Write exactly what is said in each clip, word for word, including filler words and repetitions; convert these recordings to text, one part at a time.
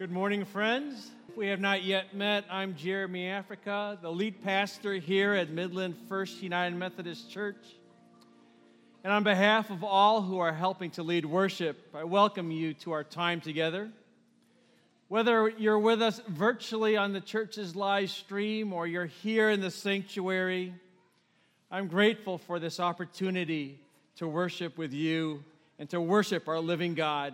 Good morning, friends. If we have not yet met, I'm Jeremy Africa, the lead pastor here at Midland First United Methodist Church. And on behalf of all who are helping to lead worship, I welcome you to our time together. Whether you're with us virtually on the church's live stream or you're here in the sanctuary, I'm grateful for this opportunity to worship with you and to worship our living God.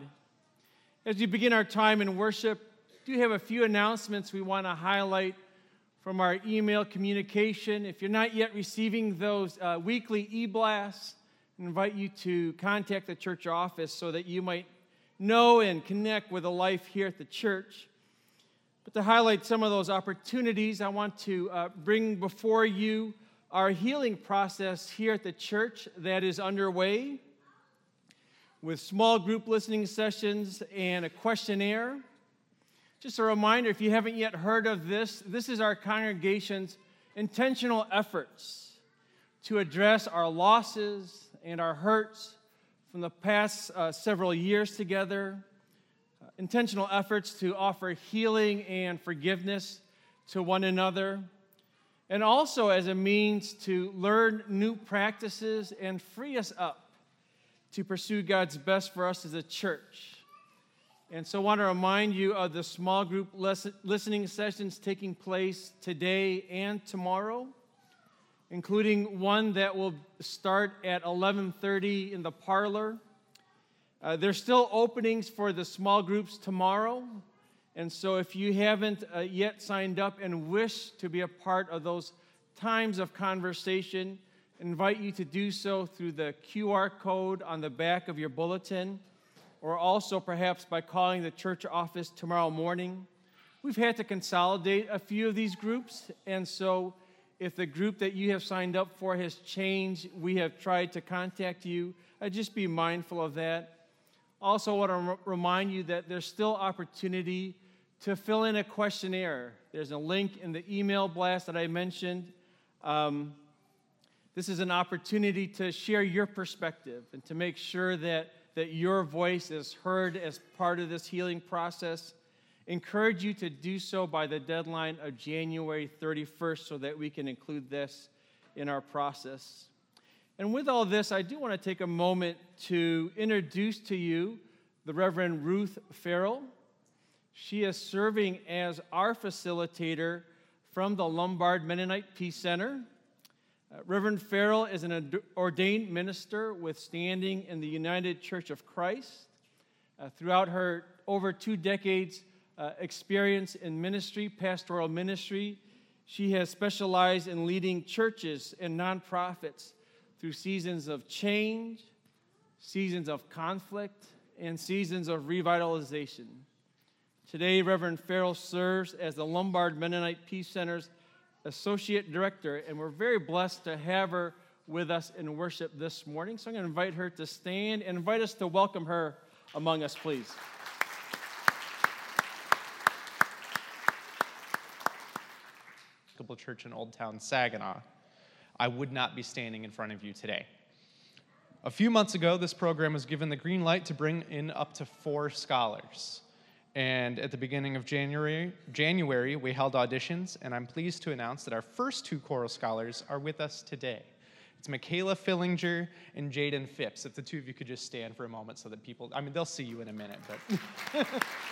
As we begin our time in worship, we do have a few announcements we want to highlight from our email communication. If you're not yet receiving those uh, weekly e-blasts, I invite you to contact the church office so that you might know and connect with a life here at the church. But to highlight some of those opportunities, I want to uh, bring before you our healing process here at the church that is underway, with small group listening sessions and a questionnaire. Just a reminder, if you haven't yet heard of this, this is our congregation's intentional efforts to address our losses and our hurts from the past uh, several years together, uh, intentional efforts to offer healing and forgiveness to one another, and also as a means to learn new practices and free us up to pursue God's best for us as a church. And so I want to remind you of the small group les- listening sessions taking place today and tomorrow, including one that will start at eleven thirty in the parlor. Uh, there's still openings for the small groups tomorrow, and so if you haven't uh, yet signed up and wish to be a part of those times of conversation, invite you to do so through the Q R code on the back of your bulletin, or also perhaps by calling the church office tomorrow morning. We've had to consolidate a few of these groups, and so if the group that you have signed up for has changed, we have tried to contact you. Uh, just be mindful of that. Also, I want to r- remind you that there's still opportunity to fill in a questionnaire. There's a link in the email blast that I mentioned. Um, This is an opportunity to share your perspective and to make sure that, that your voice is heard as part of this healing process. Encourage you to do so by the deadline of January thirty-first so that we can include this in our process. And with all this, I do want to take a moment to introduce to you the Reverend Ruth Farrell. She is serving as our facilitator from the Lombard Mennonite Peace Center. Uh, Reverend Farrell is an ad- ordained minister with standing in the United Church of Christ. Uh, throughout her over two decades uh, experience in ministry, pastoral ministry, she has specialized in leading churches and nonprofits through seasons of change, seasons of conflict, and seasons of revitalization. Today, Reverend Farrell serves as the Lombard Mennonite Peace Center's Associate Director, and we're very blessed to have her with us in worship this morning. So I'm going to invite her to stand and invite us to welcome her among us, please. Episcopal Church in Old Town, Saginaw, I would not be standing in front of you today. A few months ago, this program was given the green light to bring in up to four scholars. And at the beginning of January, January, we held auditions, and I'm pleased to announce that our first two choral scholars are with us today. It's Michaela Fillinger and Jaden Phipps. If the two of you could just stand for a moment so that people, I mean, they'll see you in a minute, but.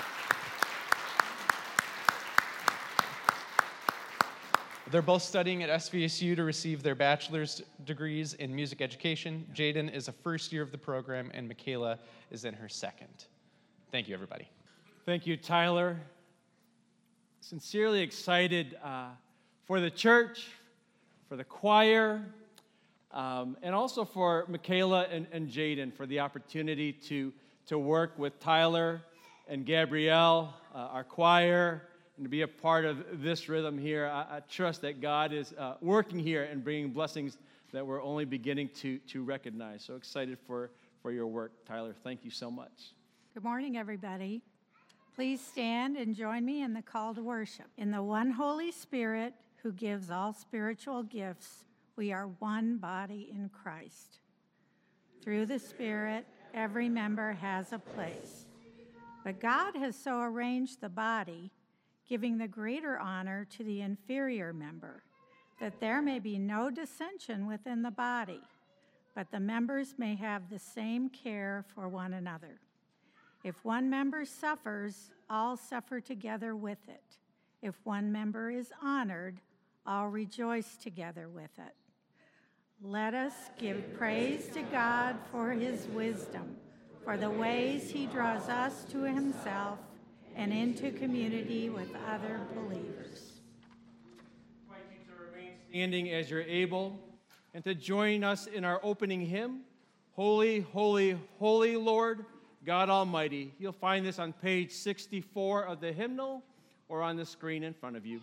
They're both studying at S V S U to receive their bachelor's degrees in music education. Jaden is a first year of the program, and Michaela is in her second. Thank you, everybody. Thank you, Tyler. Sincerely excited uh, for the church, for the choir, um, and also for Michaela and, and Jaden for the opportunity to, to work with Tyler and Gabrielle, uh, our choir, and to be a part of this rhythm here. I, I trust that God is uh, working here and bringing blessings that we're only beginning to, to recognize. So excited for, for your work, Tyler. Thank you so much. Good morning, everybody. Please stand and join me in the call to worship. In the one Holy Spirit who gives all spiritual gifts, we are one body in Christ. Through the Spirit, every member has a place. But God has so arranged the body, giving the greater honor to the inferior member, that there may be no dissension within the body, but the members may have the same care for one another. If one member suffers, all suffer together with it. If one member is honored, all rejoice together with it. Let us give praise to God for his wisdom, for the ways he draws us to himself and into community with other believers. I invite you to remain standing as you're able and to join us in our opening hymn, Holy, Holy, Holy Lord, God Almighty. You'll find this on page sixty-four of the hymnal or on the screen in front of you.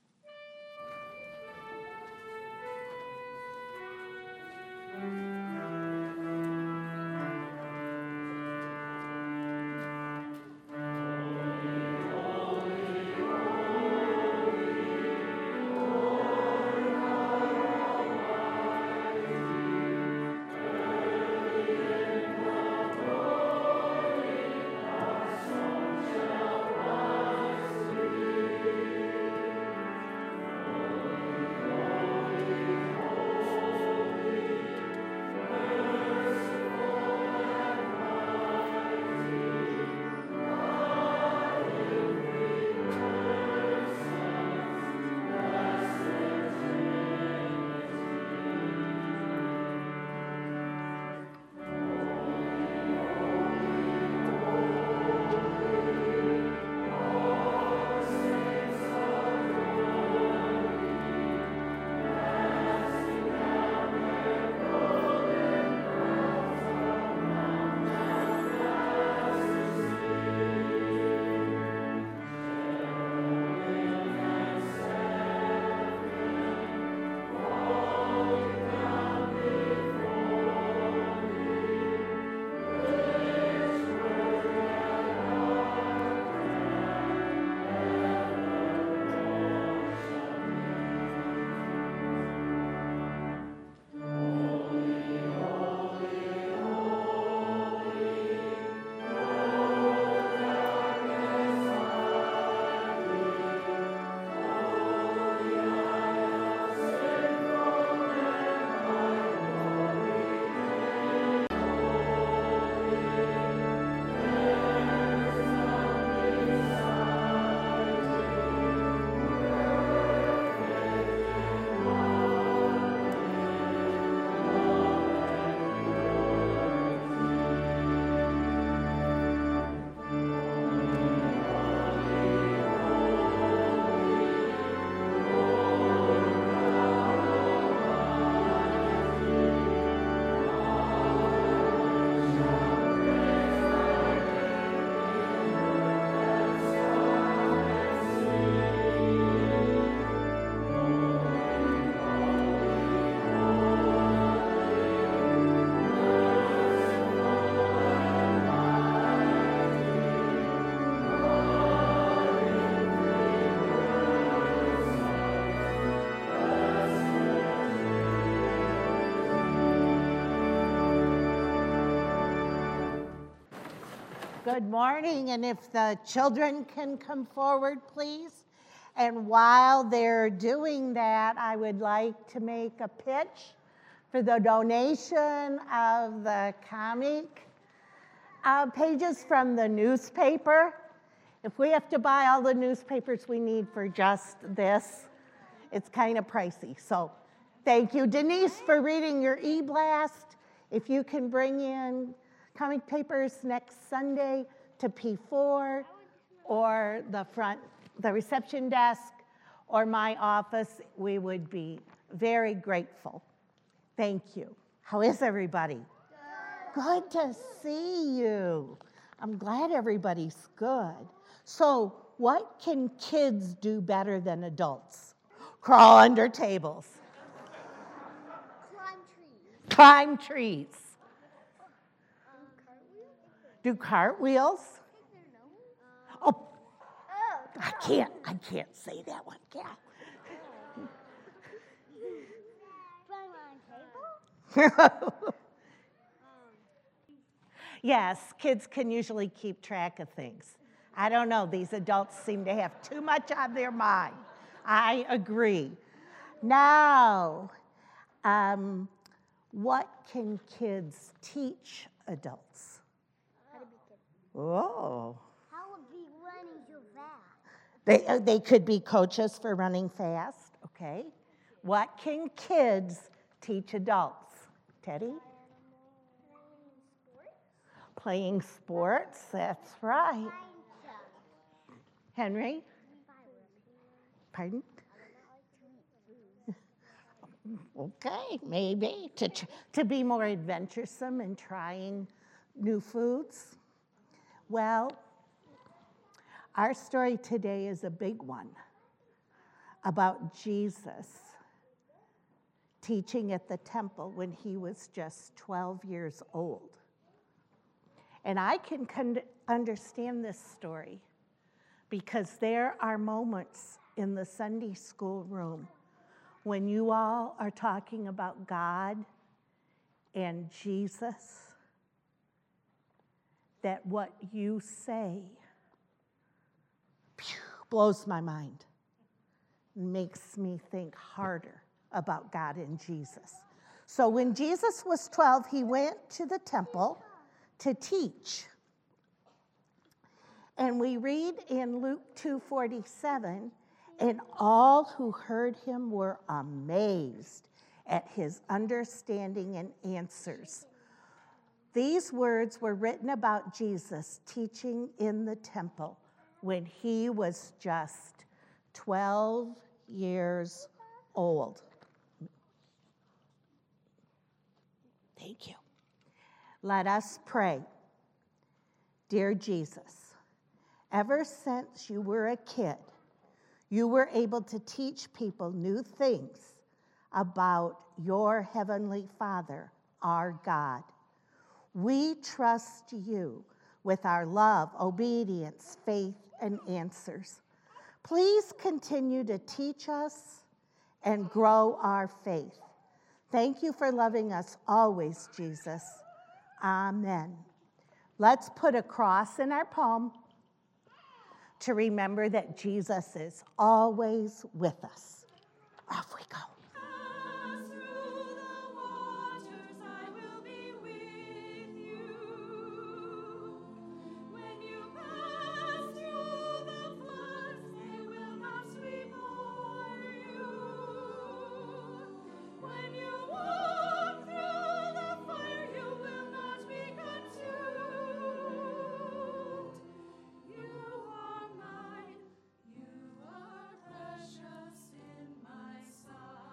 Good morning, and if the children can come forward, please. And while they're doing that, I would like to make a pitch for the donation of the comic uh, pages from the newspaper. If we have to buy all the newspapers we need for just this, it's kind of pricey. So thank you, Denise, for reading your e-blast. If you can bring in comic papers next Sunday to P four or the front, the reception desk or my office, we would be very grateful. Thank you. How is everybody? Good. Good to see you. I'm glad everybody's good. So what can kids do better than adults? Crawl under tables. Climb trees. Climb trees. Um, Do cartwheels? Take their nose. Oh, Oh. I can't, I can't say that one, Cal. Climb on a table. Yes, kids can usually keep track of things. I don't know, these adults seem to have too much on their mind. I agree. Now, um, what can kids teach adults? How to be kids. Oh. How to be running so fast. They, uh, they could be coaches for running fast, okay? What can kids teach adults? Teddy? Playing sports, that's right. Henry? Pardon? Okay, maybe to, tr- to be more adventuresome and trying new foods. Well, our story today is a big one about Jesus teaching at the temple when he was just twelve years old. And I can con- understand this story because there are moments in the Sunday school room when you all are talking about God and Jesus, that what you say phew, blows my mind, makes me think harder about God and Jesus. So when Jesus was twelve, he went to the temple to teach. And we read in Luke two forty-seven, and all who heard him were amazed at his understanding and answers. These words were written about Jesus teaching in the temple when he was just twelve years old. Thank you. Let us pray. Dear Jesus, ever since you were a kid, you were able to teach people new things about your Heavenly Father, our God. We trust you with our love, obedience, faith, and answers. Please continue to teach us and grow our faith. Thank you for loving us always, Jesus. Amen. Let's put a cross in our palm to remember that Jesus is always with us. Off we go. You are precious in my sight.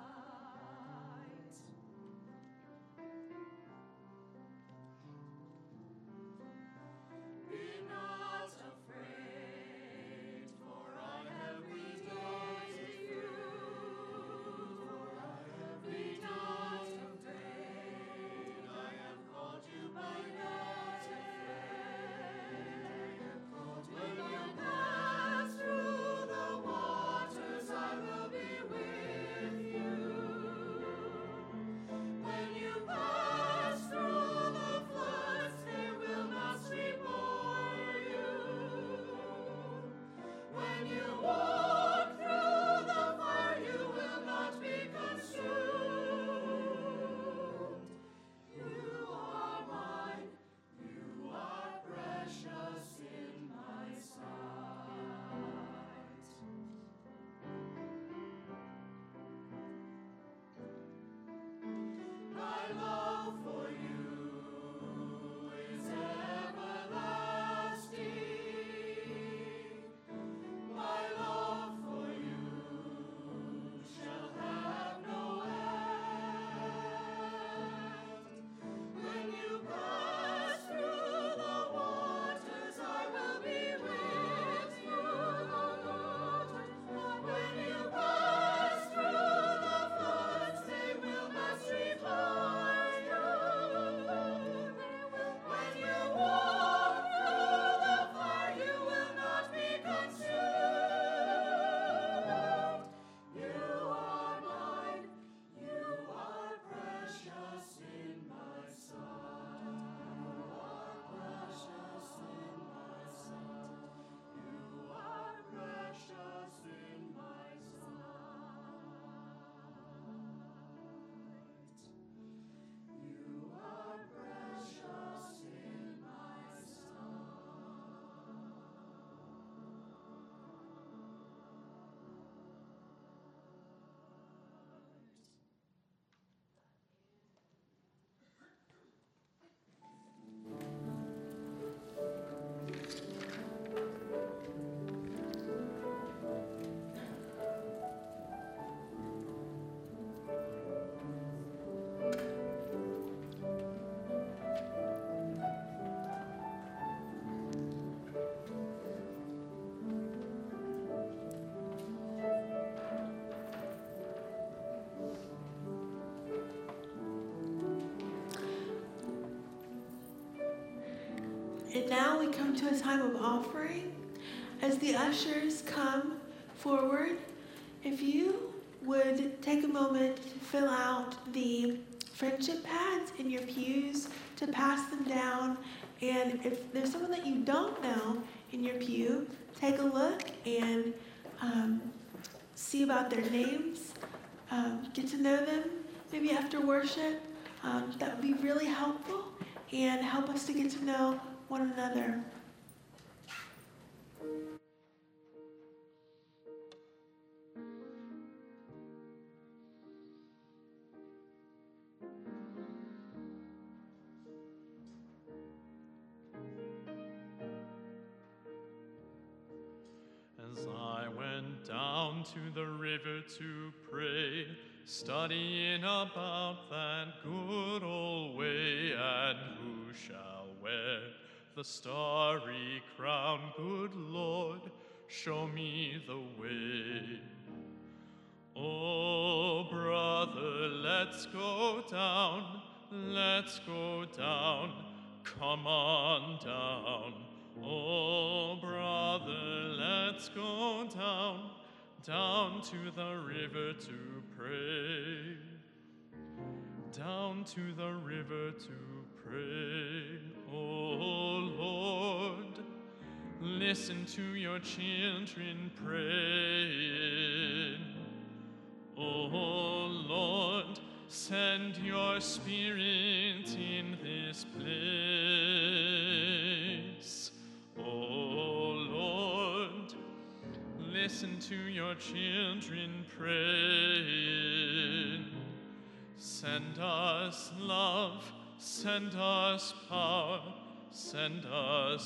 And now we come to a time of offering. As the ushers come forward, if you would take a moment to fill out the friendship pads in your pews, to pass them down. And if there's someone that you don't know in your pew, take a look and um, see about their names, um, get to know them, maybe after worship. Um, that would be really helpful and help us to get to know one another. As I went down to the river to pray, studying about that good old way, and who shall wear the starry crown? Good Lord, show me the way. Oh, brother, let's go down, let's go down, come on down. Oh, brother, let's go down, down to the river to pray, down to the river to pray. Oh, Lord, listen to your children praying. Oh, Lord, send your Spirit in this place. Oh, Lord, listen to your children praying. Send us love, send us power, send us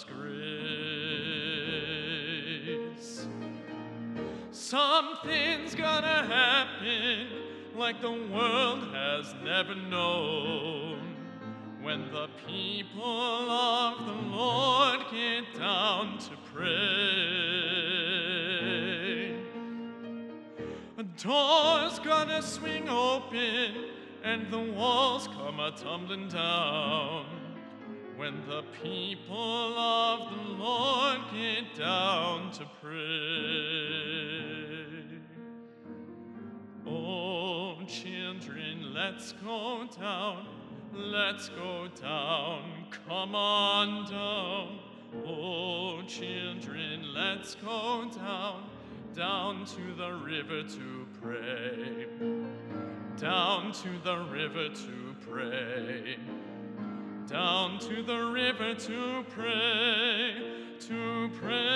grace. Something's gonna happen like the world has never known when the people of the Lord get down to pray. A door's gonna swing open and the walls come a-tumbling down when the people of the Lord get down to pray. Oh, children, let's go down, let's go down, come on down. Oh, children, let's go down, down to the river to pray, down to the river to pray, down to the river to pray, to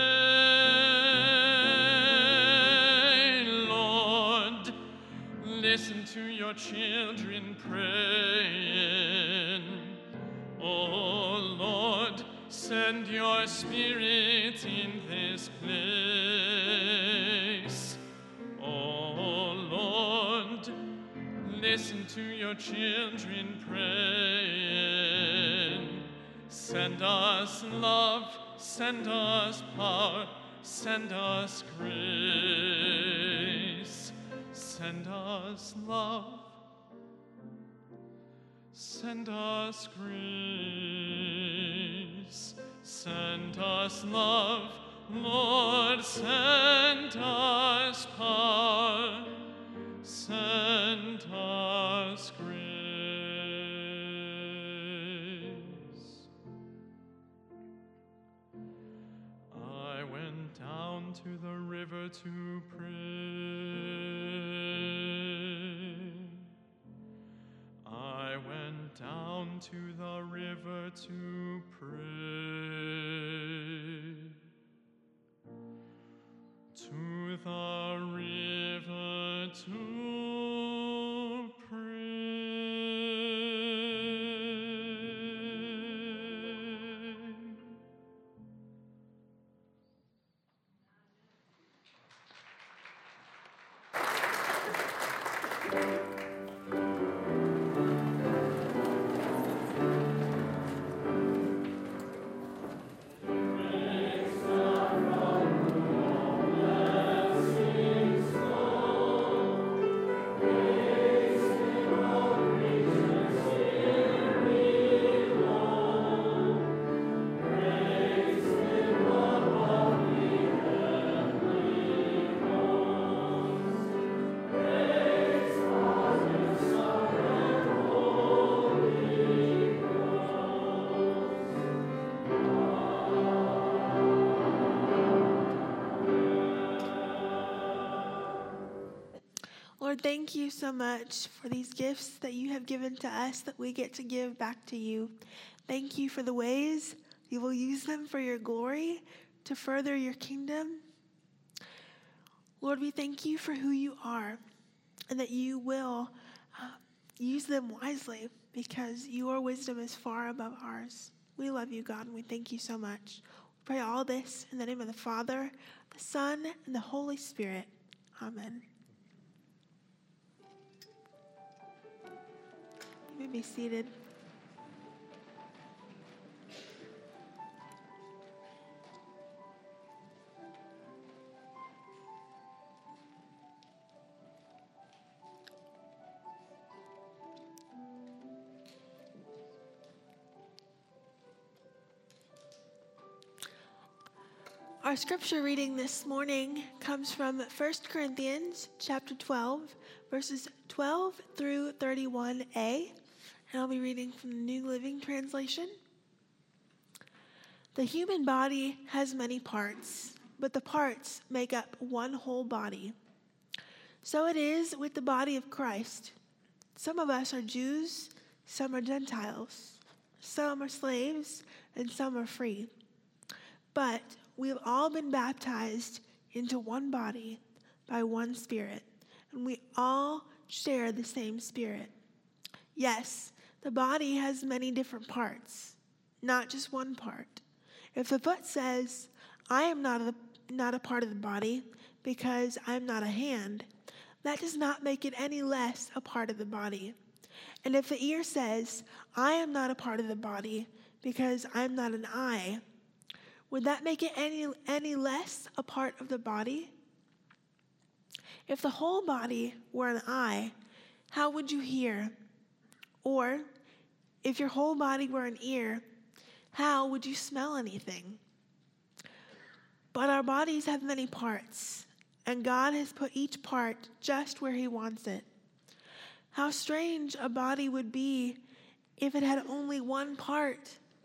pray. Lord, listen to your children praying. Oh, Lord, send your Spirit in this place. Oh, Lord, listen to your children praying. Send us love, send us power, send us grace. Send us love, send us grace. Send us love, Lord, send us power, send us grace. I went down to the river to pray. I went down to the river to pray. To the river to Praise Lord, thank you so much for these gifts that you have given to us that we get to give back to you. Thank you for the ways you will use them for your glory to further your kingdom. Lord, we thank you for who you are and that you will uh, use them wisely because your wisdom is far above ours. We love you, God, and we thank you so much. We pray all this in the name of the Father, the Son, and the Holy Spirit. Amen. You may be seated. Our scripture reading this morning comes from First Corinthians chapter twelve, verses twelve through thirty-one a, and I'll be reading from the New Living Translation. The human body has many parts, but the parts make up one whole body. So it is with the body of Christ. Some of us are Jews, some are Gentiles, some are slaves, and some are free. But we have all been baptized into one body by one Spirit, and we all share the same Spirit. Yes, the body has many different parts, not just one part. If the foot says, I am not a, not a part of the body because I am not a hand, that does not make it any less a part of the body. And if the ear says, I am not a part of the body because I am not an eye, would that make it any, any less a part of the body? If the whole body were an eye, how would you hear? Or, if your whole body were an ear, how would you smell anything? But our bodies have many parts, and God has put each part just where he wants it. How strange a body would be if it had only one part.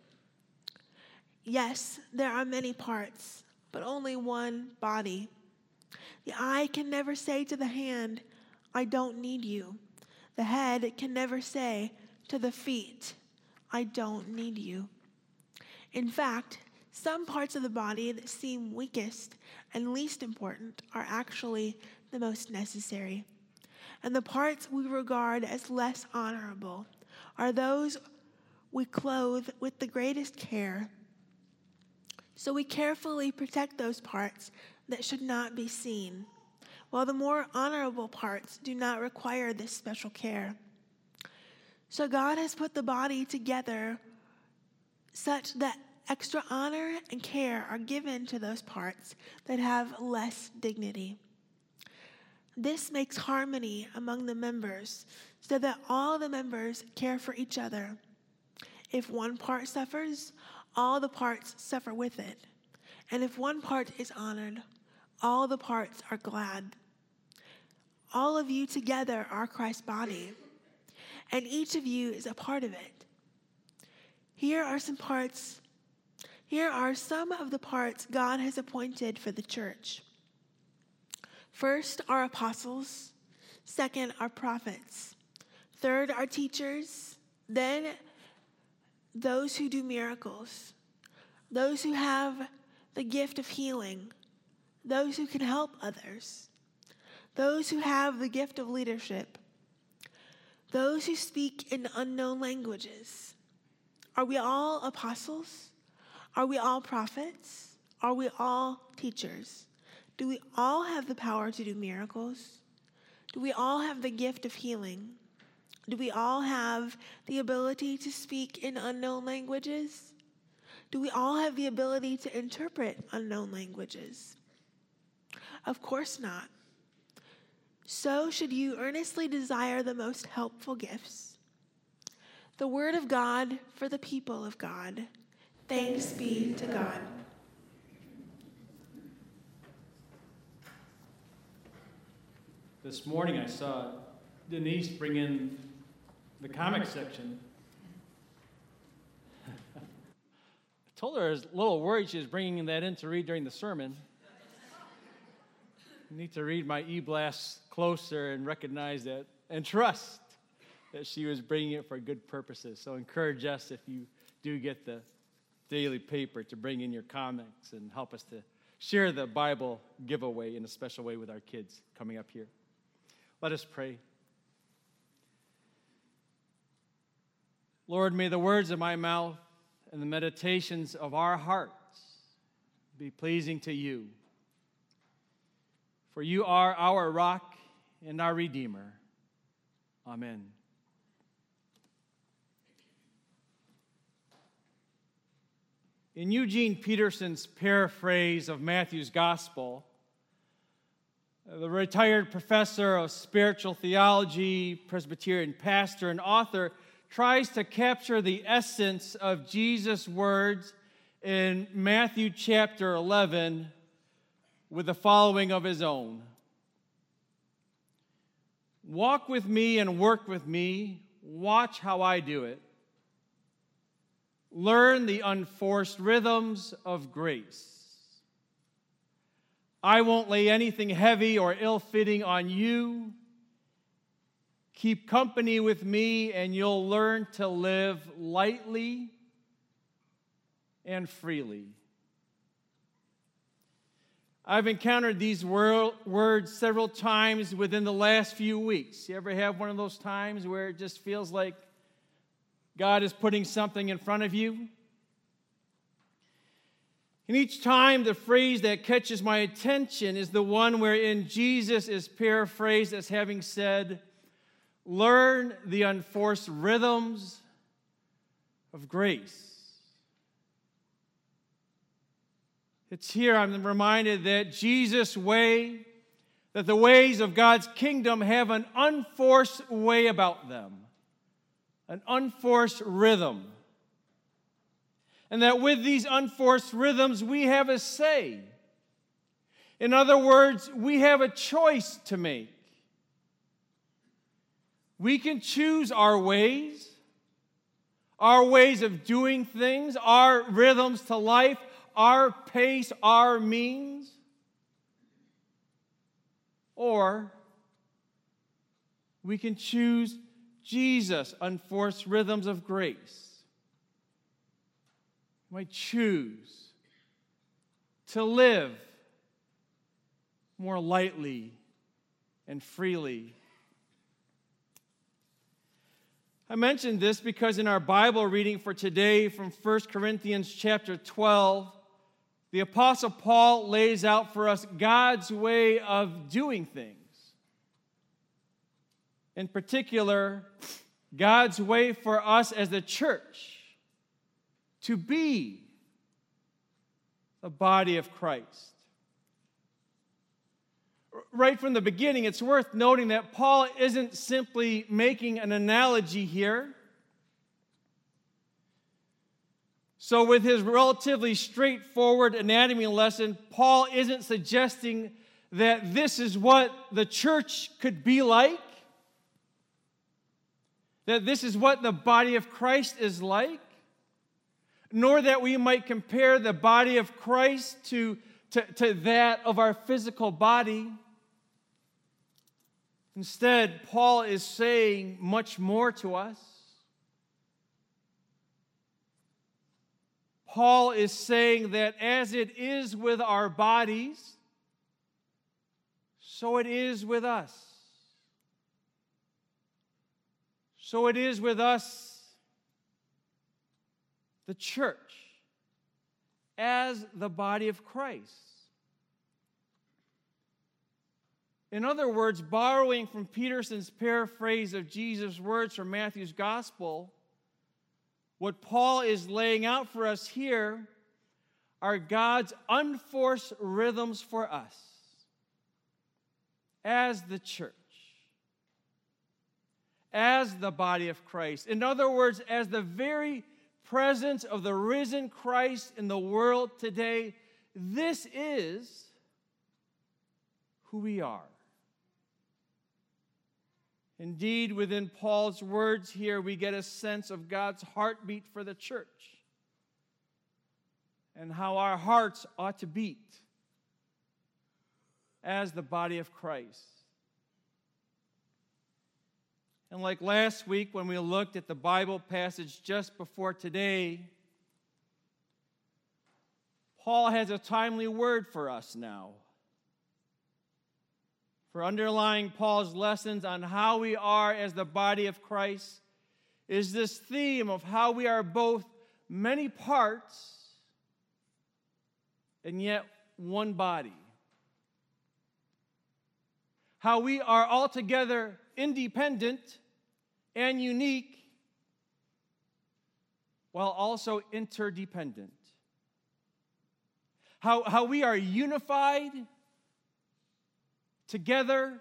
Yes, there are many parts, but only one body. The eye can never say to the hand, I don't need you. The head can never say to the feet, I don't need you. In fact, some parts of the body that seem weakest and least important are actually the most necessary. And the parts we regard as less honorable are those we clothe with the greatest care. So we carefully protect those parts that should not be seen, while the more honorable parts do not require this special care. So God has put the body together such that extra honor and care are given to those parts that have less dignity. This makes harmony among the members so that all the members care for each other. If one part suffers, all the parts suffer with it. And if one part is honored, all the parts are glad. All of you together are Christ's body, and each of you is a part of it. Here are some parts, here are some of the parts God has appointed for the church. First are apostles, second are prophets, third are teachers, then those who do miracles, those who have the gift of healing, those who can help others, those who have the gift of leadership, those who speak in unknown languages. Are we all apostles? Are we all prophets? Are we all teachers? Do we all have the power to do miracles? Do we all have the gift of healing? Do we all have the ability to speak in unknown languages? Do we all have the ability to interpret unknown languages? Of course not. So should you earnestly desire the most helpful gifts. The word of God for the people of God. Thanks be to God. This morning I saw Denise bring in the comic section. I told her I was a little worried she was bringing that in to read during the sermon. need to read my e-blast closer and recognize that and trust that she was bringing it for good purposes. So encourage us, if you do get the daily paper, to bring in your comments and help us to share the Bible giveaway in a special way with our kids coming up here. Let us pray. Lord, may the words of my mouth and the meditations of our hearts be pleasing to you. For you are our rock and our Redeemer. Amen. In Eugene Peterson's paraphrase of Matthew's Gospel, the retired professor of spiritual theology, Presbyterian pastor, and author tries to capture the essence of Jesus' words in Matthew chapter eleven with the following of his own. Walk with me and work with me. Watch how I do it. Learn the unforced rhythms of grace. I won't lay anything heavy or ill-fitting on you. Keep company with me, and you'll learn to live lightly and freely. I've encountered these wor- words several times within the last few weeks. You ever have one of those times where it just feels like God is putting something in front of you? And each time, the phrase that catches my attention is the one wherein Jesus is paraphrased as having said, learn the unforced rhythms of grace. It's here I'm reminded that Jesus' way, that the ways of God's kingdom have an unforced way about them, an unforced rhythm. And that with these unforced rhythms, we have a say. In other words, we have a choice to make. We can choose our ways, our ways of doing things, our rhythms to life, our pace, our means. Or we can choose Jesus' unforced rhythms of grace. We might choose to live more lightly and freely. I mentioned this because in our Bible reading for today from First Corinthians chapter twelve, the Apostle Paul lays out for us God's way of doing things. In particular, God's way for us as the church to be the body of Christ. Right from the beginning, it's worth noting that Paul isn't simply making an analogy here. So with his relatively straightforward anatomy lesson, Paul isn't suggesting that this is what the church could be like, that this is what the body of Christ is like, nor that we might compare the body of Christ to, to, to that of our physical body. Instead, Paul is saying much more to us. Paul is saying that as it is with our bodies, so it is with us. So it is with us, the church, as the body of Christ. In other words, borrowing from Peterson's paraphrase of Jesus' words from Matthew's Gospel, what Paul is laying out for us here are God's unforced rhythms for us as the church, as the body of Christ. In other words, as the very presence of the risen Christ in the world today, this is who we are. Indeed, within Paul's words here, we get a sense of God's heartbeat for the church and how our hearts ought to beat as the body of Christ. And like last week when we looked at the Bible passage just before today, Paul has a timely word for us now. For underlying Paul's lessons on how we are as the body of Christ is this theme of how we are both many parts and yet one body. How we are altogether independent and unique while also interdependent. How, how we are unified together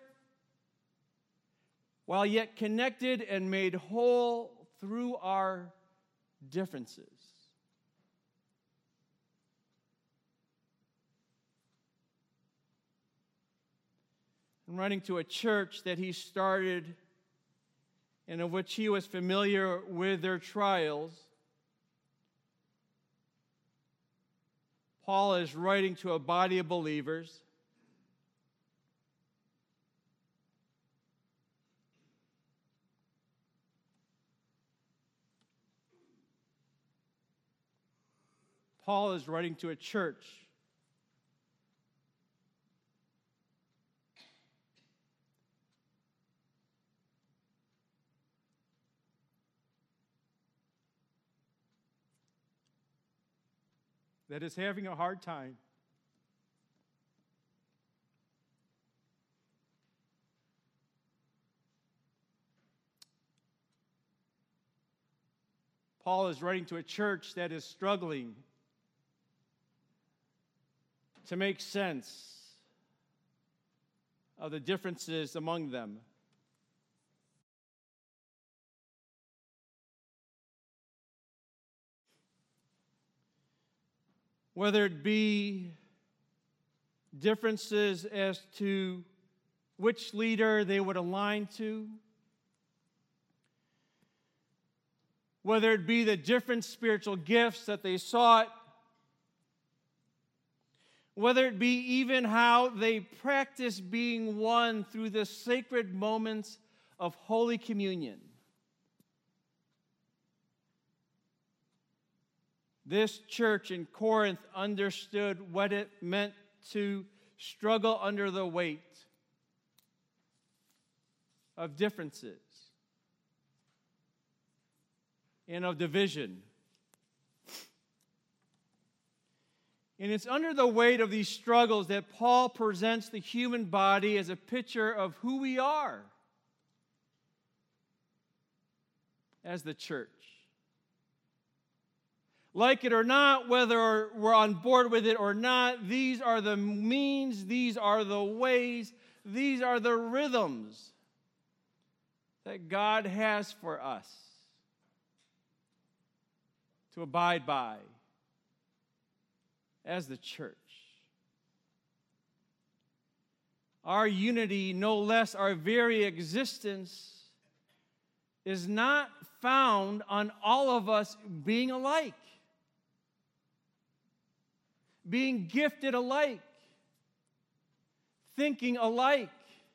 while yet connected and made whole through our differences. In writing to a church that he started and of which he was familiar with their trials, Paul is writing to a body of believers Paul is writing to a church that is having a hard time Paul is writing to a church that is struggling to make sense of the differences among them. Whether it be differences as to which leader they would align to, whether it be the different spiritual gifts that they sought, whether it be even how they practice being one through the sacred moments of Holy Communion. This church in Corinth understood what it meant to struggle under the weight of differences and of division. And it's under the weight of these struggles that Paul presents the human body as a picture of who we are as the church. Like it or not, whether we're on board with it or not, these are the means, these are the ways, these are the rhythms that God has for us to abide by as the church. Our unity, no less our very existence, is not found on all of us being alike, being gifted alike, thinking alike,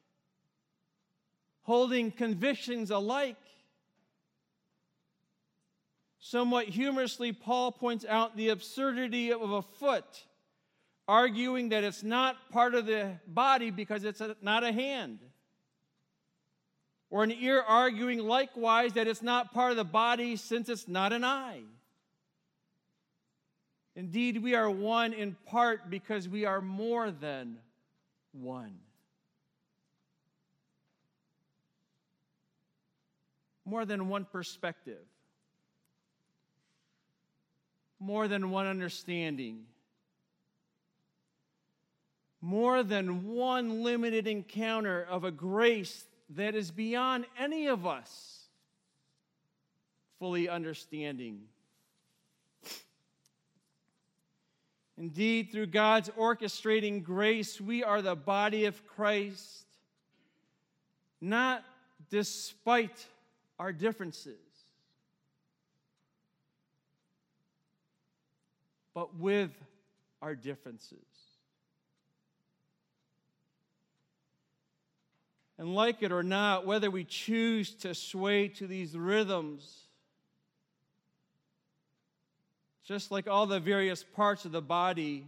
holding convictions alike. Somewhat humorously, Paul points out the absurdity of a foot, arguing that it's not part of the body because it's a, not a hand. Or an ear arguing likewise that it's not part of the body since it's not an eye. Indeed, we are one in part because we are more than one. More than one perspective. More than one understanding. More than one limited encounter of a grace that is beyond any of us fully understanding. Indeed, through God's orchestrating grace, we are the body of Christ, not despite our differences, but with our differences. And like it or not, whether we choose to sway to these rhythms, just like all the various parts of the body,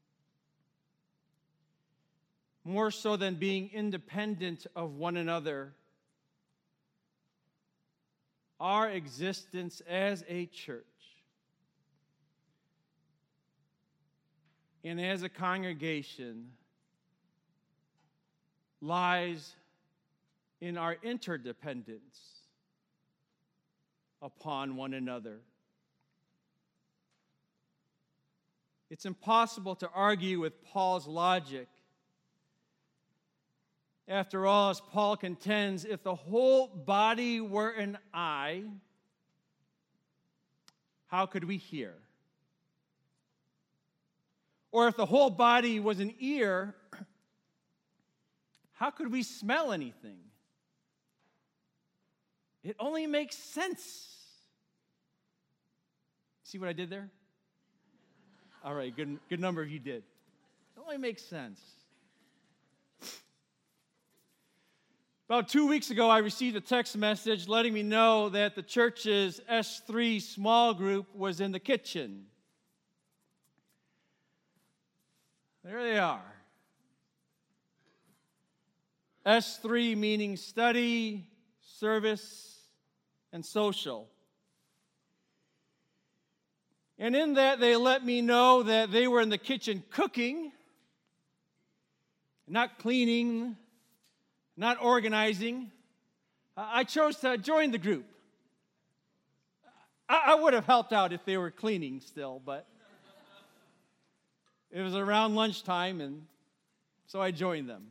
more so than being independent of one another, our existence as a church and as a congregation lies in our interdependence upon one another. It's impossible to argue with Paul's logic. After all, as Paul contends, if the whole body were an eye, how could we hear? Or if the whole body was an ear, how could we smell anything? It only makes sense. See what I did there? All right, good, good number of you did. It only makes sense. About two weeks ago, I received a text message letting me know that the church's S three small group was in the kitchen. There they are. S three meaning study, service, and social. And in that, they let me know that they were in the kitchen cooking, not cleaning, not organizing. I chose to join the group. I would have helped out if they were cleaning still, but it was around lunchtime, and so I joined them.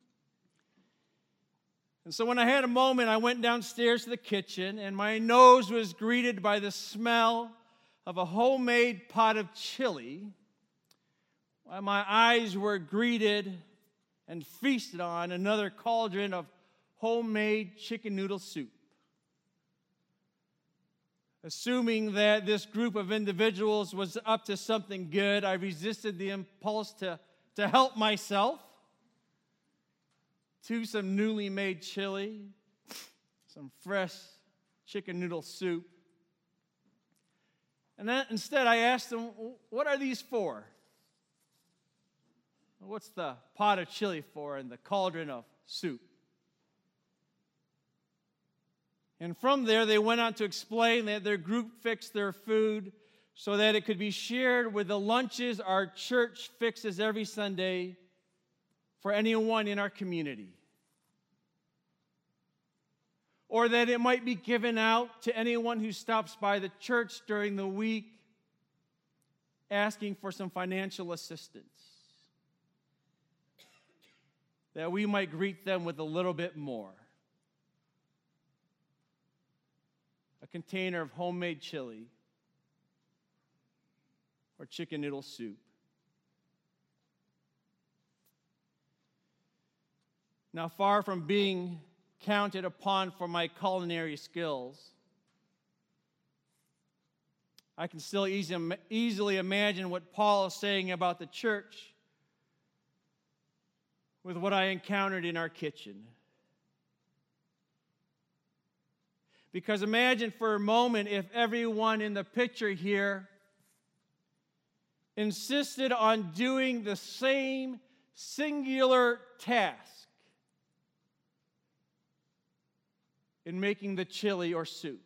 And so when I had a moment, I went downstairs to the kitchen, and my nose was greeted by the smell of a homemade pot of chili, while my eyes were greeted and feasted on another cauldron of homemade chicken noodle soup. Assuming that this group of individuals was up to something good, I resisted the impulse to, to help myself to some newly made chili, some fresh chicken noodle soup. And then instead I asked them, what are these for? What's the pot of chili for and the cauldron of soup? And from there, they went on to explain that their group fixed their food so that it could be shared with the lunches our church fixes every Sunday for anyone in our community. Or that it might be given out to anyone who stops by the church during the week asking for some financial assistance. That we might greet them with a little bit more. A container of homemade chili or chicken noodle soup. Now, far from being counted upon for my culinary skills, I can still easy, easily imagine what Paul is saying about the church with what I encountered in our kitchen. Because imagine for a moment if everyone in the picture here insisted on doing the same singular task in making the chili or soup.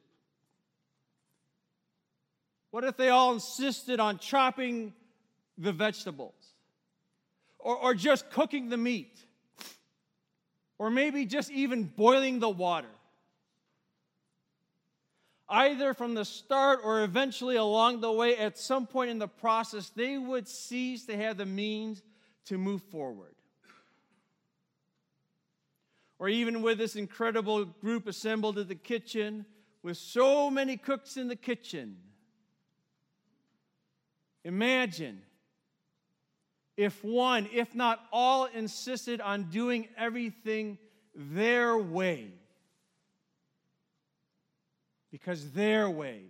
What if they all insisted on chopping the vegetables? Or, or just cooking the meat? Or maybe just even boiling the water? Either from the start or eventually along the way, at some point in the process, they would cease to have the means to move forward. Or even with this incredible group assembled at the kitchen, with so many cooks in the kitchen, imagine if one, if not all, insisted on doing everything their way. Because their way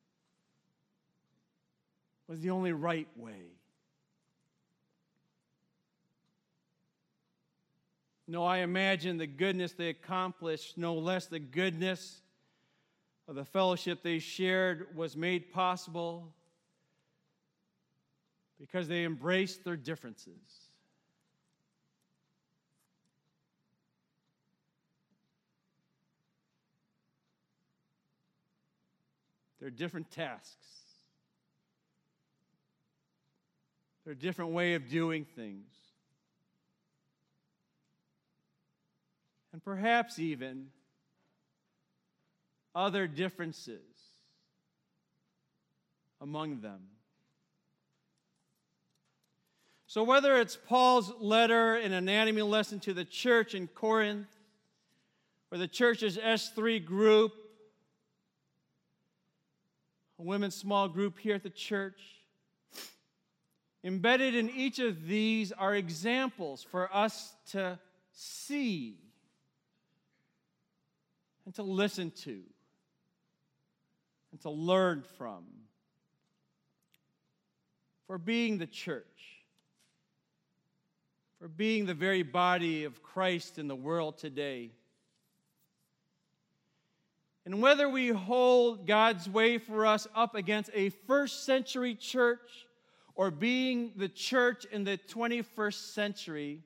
was the only right way. No, I imagine the goodness they accomplished, no less the goodness of the fellowship they shared was made possible because they embraced their differences. Their different tasks, their different way of doing things, and perhaps even other differences among them. So whether it's Paul's letter, an anatomy lesson to the church in Corinth, or the church's S three group, a women's small group here at the church, embedded in each of these are examples for us to see and to listen to and to learn from. For being the church, for being the very body of Christ in the world today. And whether we hold God's way for us up against a first century church or being the church in the twenty-first century,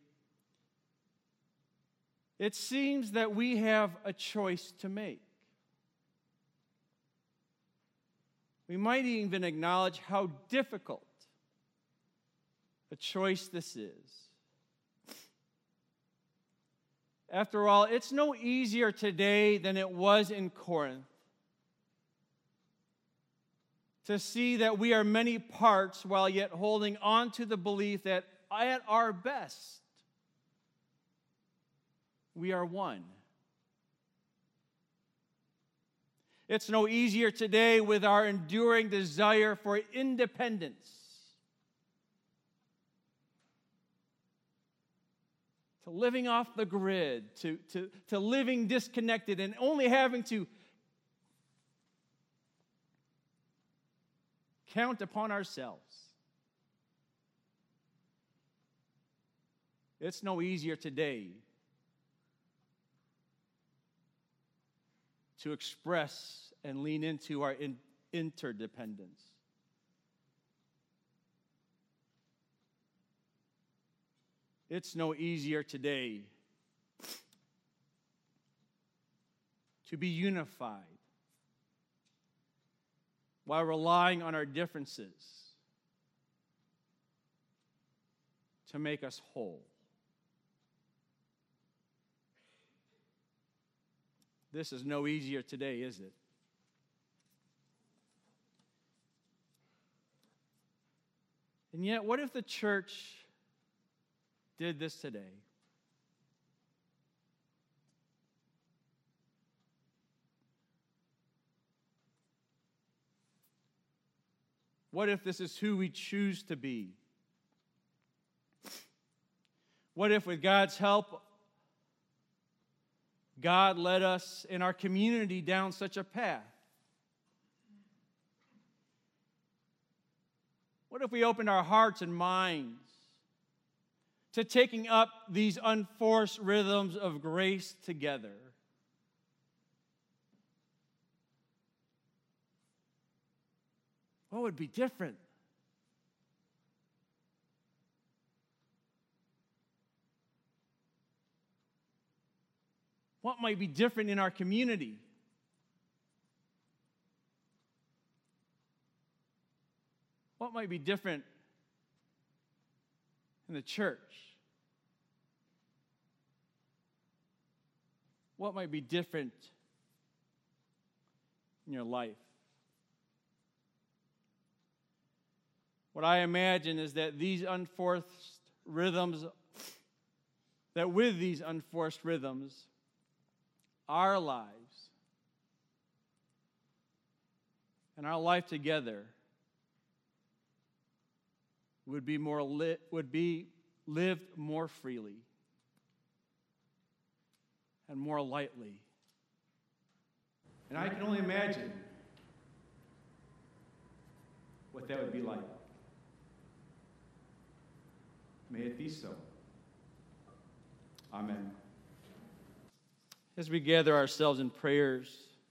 it seems that we have a choice to make. We might even acknowledge how difficult a choice this is. After all, it's no easier today than it was in Corinth to see that we are many parts while yet holding on to the belief that at our best, we are one. It's no easier today with our enduring desire for independence, to living off the grid, to, to, to living disconnected and only having to count upon ourselves. It's no easier today to express and lean into our in, interdependence. It's no easier today to be unified while relying on our differences to make us whole. This is no easier today, is it? And yet, what if the church did this today? What if this is who we choose to be? What if, with God's help, God led us in our community down such a path? What if we opened our hearts and minds to taking up these unforced rhythms of grace together? What would be different? What might be different in our community? What might be different in the church? What might be different in your life? What I imagine is that these unforced rhythms, that with these unforced rhythms, our lives and our life together would be more lit, would be lived more freely and more lightly. And I can only imagine what that would be like. May it be so. Amen. As we gather ourselves in prayers,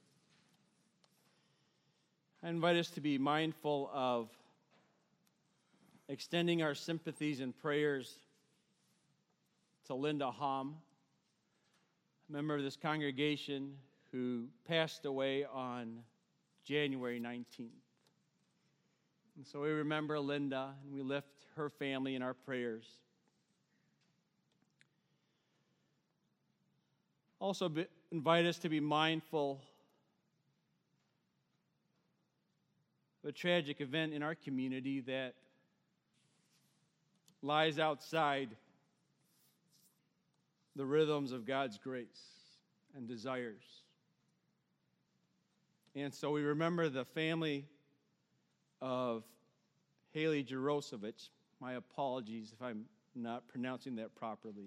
I invite us to be mindful of extending our sympathies and prayers to Linda Hom, a member of this congregation who passed away on January nineteenth. And so we remember Linda and we lift her family in our prayers. Also be, invite us to be mindful of a tragic event in our community that lies outside the rhythms of God's grace and desires. And so we remember the family of Haley Jarosevich. My apologies if I'm not pronouncing that properly.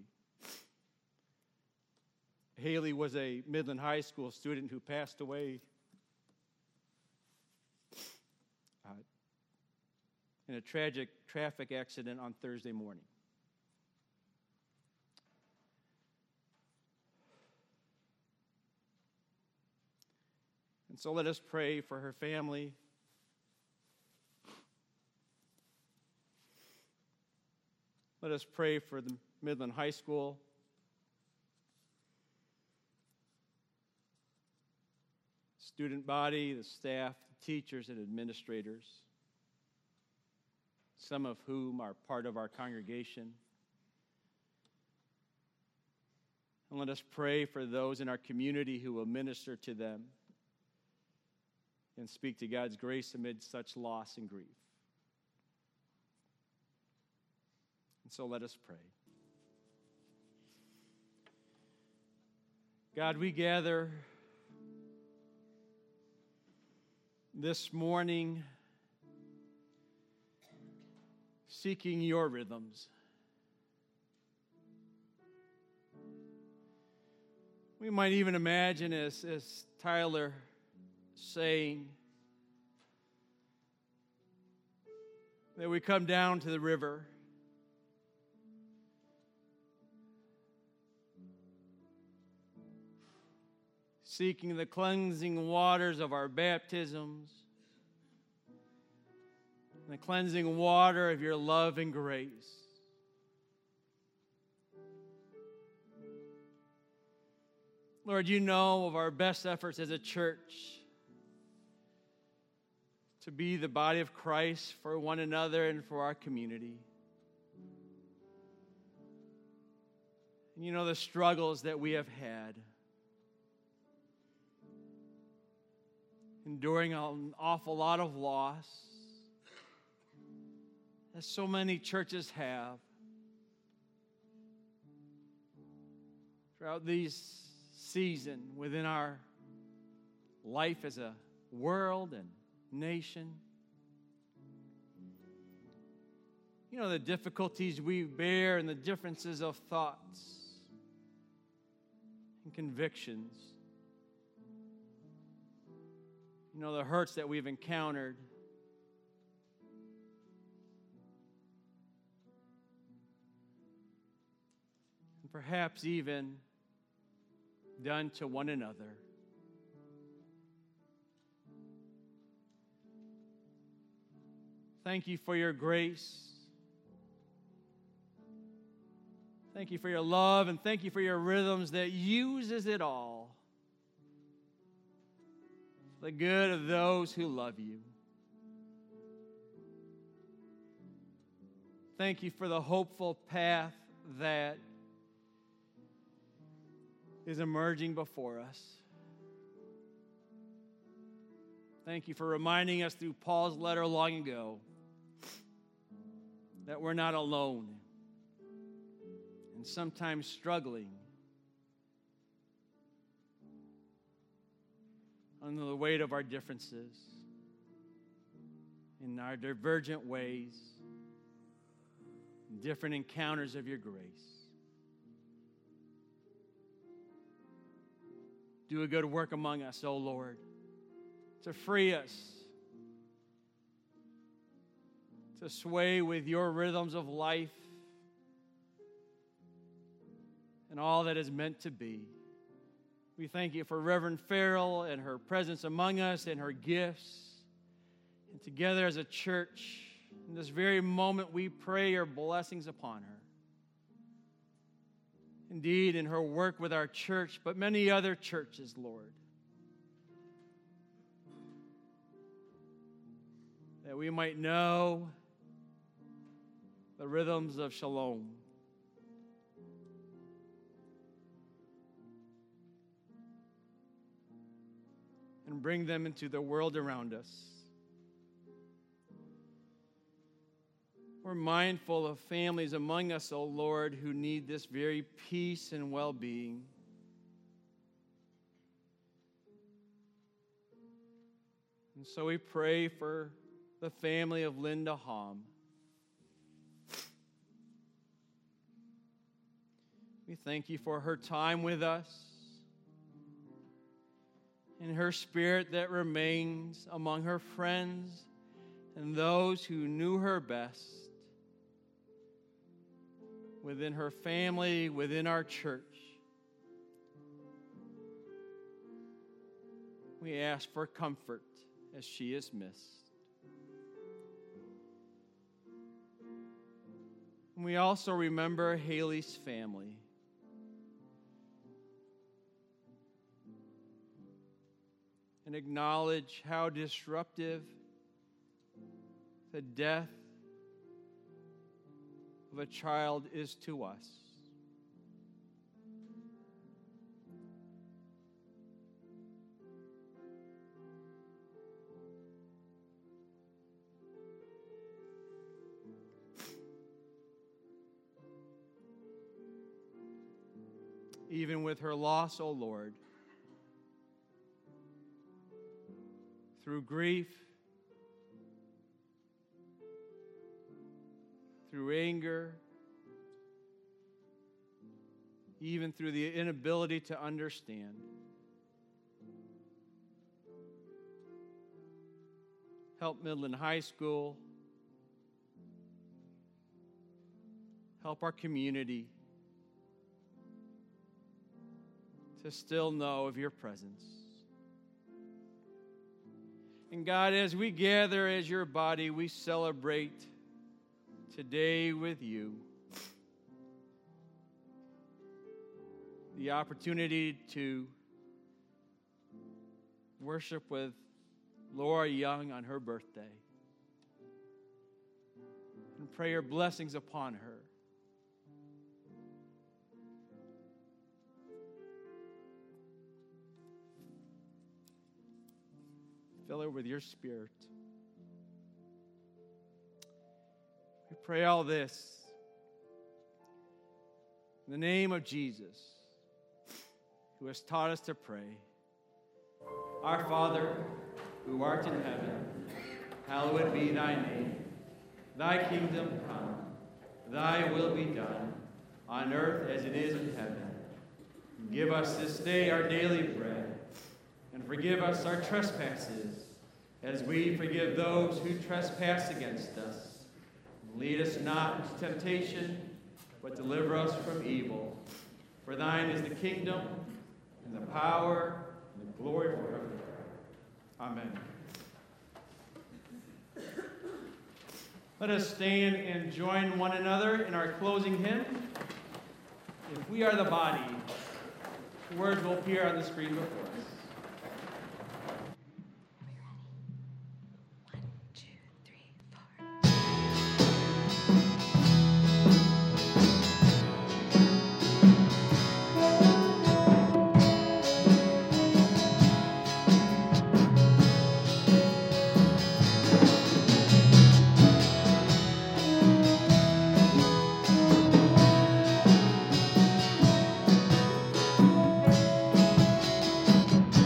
Haley was a Midland High School student who passed away uh, in a tragic traffic accident on Thursday morning. And so let us pray for her family. Let us pray for the Midland High School. Student body, the staff, the teachers, and administrators, some of whom are part of our congregation. And let us pray for those in our community who will minister to them and speak to God's grace amid such loss and grief. And so let us pray. God, we gather this morning seeking your rhythms. We might even imagine, as, as Tyler saying, that we come down to the river seeking the cleansing waters of our baptisms, the cleansing water of your love and grace. Lord, you know of our best efforts as a church to be the body of Christ for one another and for our community. And you know the struggles that we have had, enduring an awful lot of loss, as so many churches have throughout these season within our life as a world and nation. You know the difficulties we bear and the differences of thoughts and convictions. You know the hurts that we've encountered. And perhaps even done to one another. Thank you for your grace. Thank you for your love, and thank you for your rhythms that uses it all for the good of those who love you. Thank you for the hopeful path that is emerging before us. Thank you for reminding us through Paul's letter long ago that we're not alone and sometimes struggling under the weight of our differences in our divergent ways, different encounters of your grace. Do a good work among us, O Lord, to free us, to sway with your rhythms of life, and all that is meant to be. We thank you for Reverend Farrell and her presence among us and her gifts. And together as a church, in this very moment, we pray your blessings upon her. Indeed, in her work with our church, but many other churches, Lord. That we might know the rhythms of shalom. And bring them into the world around us. We're mindful of families among us, O Lord, who need this very peace and well-being. And so we pray for the family of Linda Hom. We thank you for her time with us and her spirit that remains among her friends and those who knew her best within her family, within our church. We ask for comfort as she is missed. And we also remember Haley's family. And acknowledge how disruptive the death of a child is to us. Even with her loss, O Lord, through grief, through anger, even through the inability to understand. Help Midland High School. Help our community to still know of your presence. And God, as we gather as your body, we celebrate today with you the opportunity to worship with Laura Young on her birthday and pray your blessings upon her. Fill her with your spirit. We pray all this in the name of Jesus, who has taught us to pray. Our Father, who art in heaven, hallowed be thy name. Thy kingdom come, thy will be done, on earth as it is in heaven. Give us this day our daily bread, and forgive us our trespasses, as we forgive those who trespass against us. Lead us not into temptation, but deliver us from evil. For thine is the kingdom, and the power, and the glory forever. Amen. Let us stand and join one another in our closing hymn. If we are the body, the words will appear on the screen before us. Thank you.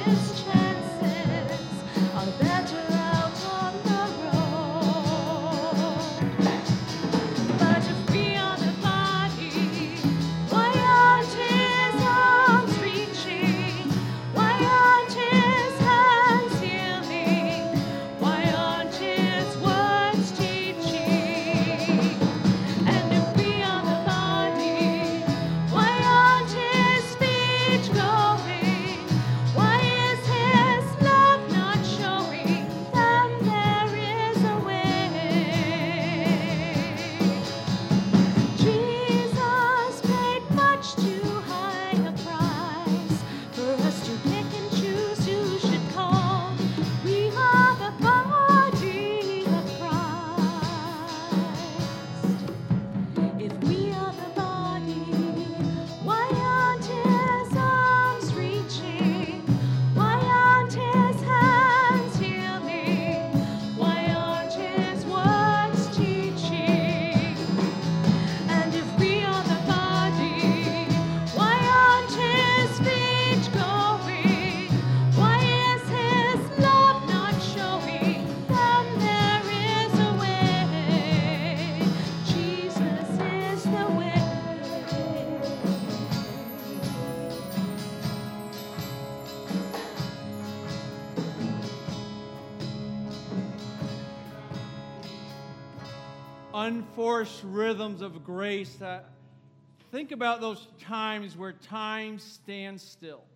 his chances are better out on the road. But if we are the body, why aren't his arms reaching? Why aren't his hands healing? Why aren't his words teaching? And if we are the body, why aren't his feet going? Why is his love not showing? Then there is a way. Jesus paid much too high a price for us to pick and choose who should come. We are the body of Christ. If we are the body, why aren't his arms reaching? Why aren't his hands healing? Why aren't his words teaching? And if we are the body, why aren't his feet going? Why is his love not showing? Then there is a way. Jesus is the way. Unforced rhythms of grace. That think about those times where time stands still.